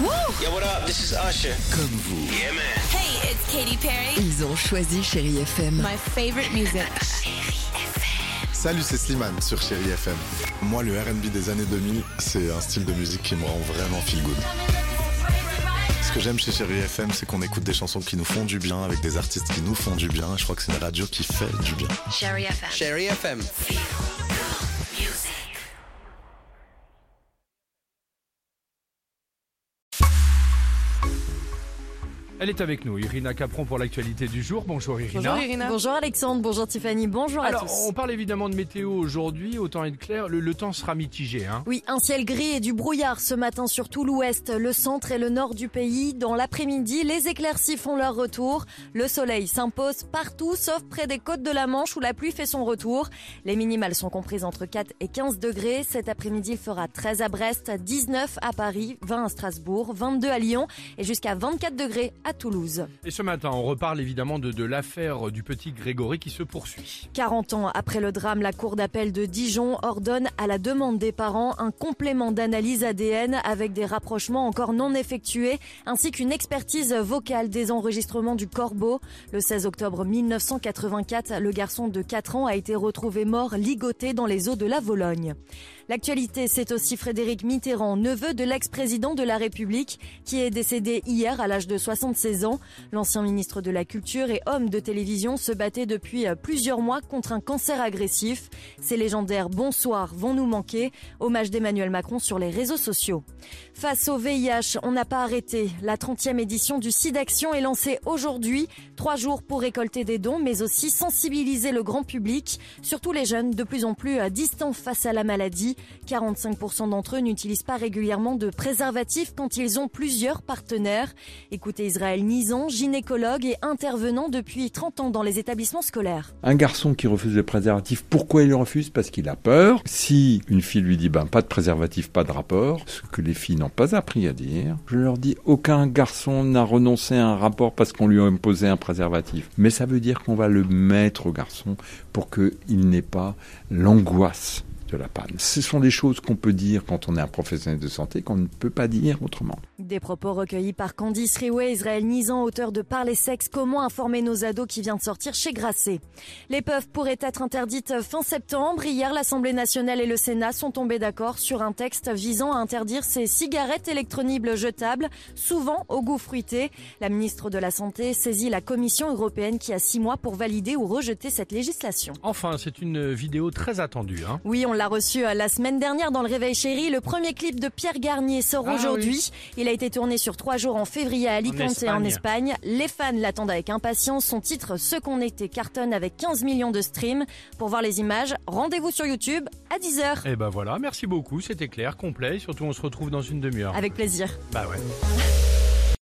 Yo, what up? This is Usher. Comme vous, Yeah, man. Hey, it's Katy Perry. ils ont choisi Chérie FM. My favorite music. Salut, c'est Slimane sur Chérie FM. Moi, le R&B des années 2000, c'est un style de musique qui me rend vraiment feel good. Ce que j'aime chez Chérie FM, c'est qu'on écoute des chansons qui nous font du bien, avec des artistes qui nous font du bien. Je crois que c'est une radio qui fait du bien. Chérie FM. Chérie FM. Elle est avec nous, Irina Capron pour l'actualité du jour. Bonjour Irina. Bonjour Irina. Bonjour Alexandre, bonjour Tiffany, bonjour à Alors, tous. on parle évidemment de météo aujourd'hui, autant être clair, le temps sera mitigé. Oui, un ciel gris et du brouillard ce matin sur tout l'ouest, le centre et le nord du pays. Dans l'après-midi, les éclaircies font leur retour. Le soleil s'impose partout, sauf près des côtes de la Manche où la pluie fait son retour. Les minimales sont comprises entre 4 et 15 degrés. Cet après-midi, il fera 13 à Brest, 19 à Paris, 20 à Strasbourg, 22 à Lyon et jusqu'à 24 degrés à Toulouse. Et ce matin, on reparle évidemment de l'affaire du petit Grégory qui se poursuit. 40 ans après le drame, la cour d'appel de Dijon ordonne à la demande des parents un complément d'analyse ADN avec des rapprochements encore non effectués, ainsi qu'une expertise vocale des enregistrements du corbeau. Le 16 octobre 1984, le garçon de 4 ans a été retrouvé mort ligoté dans les eaux de la Vologne. L'actualité, c'est aussi Frédéric Mitterrand, neveu de l'ex-président de la République, qui est décédé hier à l'âge de 76 ans. L'ancien ministre de la Culture et homme de télévision se battait depuis plusieurs mois contre un cancer agressif. Ces légendaires bonsoirs vont nous manquer. Hommage d'Emmanuel Macron sur les réseaux sociaux. Face au VIH, on n'a pas arrêté. La 30e édition du SIDAction est lancée aujourd'hui. 3 jours pour récolter des dons, mais aussi sensibiliser le grand public, surtout les jeunes de plus en plus distants face à la maladie. 45% d'entre eux n'utilisent pas régulièrement de préservatifs quand ils ont plusieurs partenaires. Écoutez Israël Nizan, gynécologue et intervenant depuis 30 ans dans les établissements scolaires. Un garçon qui refuse le préservatif, pourquoi il le refuse? Parce qu'il a peur. Si une fille lui dit pas de préservatif, pas de rapport, ce que les filles n'ont pas appris à dire, je leur dis aucun garçon n'a renoncé à un rapport parce qu'on lui a imposé un préservatif. Mais ça veut dire qu'on va le mettre au garçon pour qu'il n'ait pas l'angoisse de la panne. Ce sont des choses qu'on peut dire quand on est un professionnel de santé qu'on ne peut pas dire autrement. Des propos recueillis par Candice Riouet, Israël Nizan, auteur de Parler sexe, comment informer nos ados, qui vient de sortir chez Grasset. Les puffs pourraient être interdites fin septembre. Hier, l'Assemblée nationale et le Sénat sont tombés d'accord sur un texte visant à interdire ces cigarettes électronibles jetables, souvent au goût fruité. La ministre de la Santé saisit la Commission européenne qui a 6 mois pour valider ou rejeter cette législation. Enfin, c'est une vidéo très attendue. Oui, on l'a reçu la semaine dernière dans le Réveil Chéri. Le premier clip de Pierre Garnier sort aujourd'hui. Oui. Il a été tourné sur 3 jours en février à Alicante et en Espagne. Les fans l'attendent avec impatience. Son titre, Ce qu'on était, cartonne avec 15 millions de streams. Pour voir les images, rendez-vous sur YouTube à 10h. Et ben voilà, merci beaucoup, c'était clair, complet. Surtout, on se retrouve dans une demi-heure. Avec plaisir. Bah ouais.